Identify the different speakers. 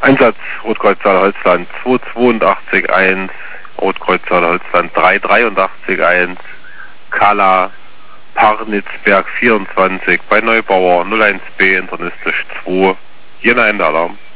Speaker 1: Einsatz Rotkreuz Saale-Holzland 282-1, Rotkreuz Saale-Holzland 383-1, Kala Parnitzberg 24 bei Neubauer 01B internistisch 2, Jena Ende Alarm.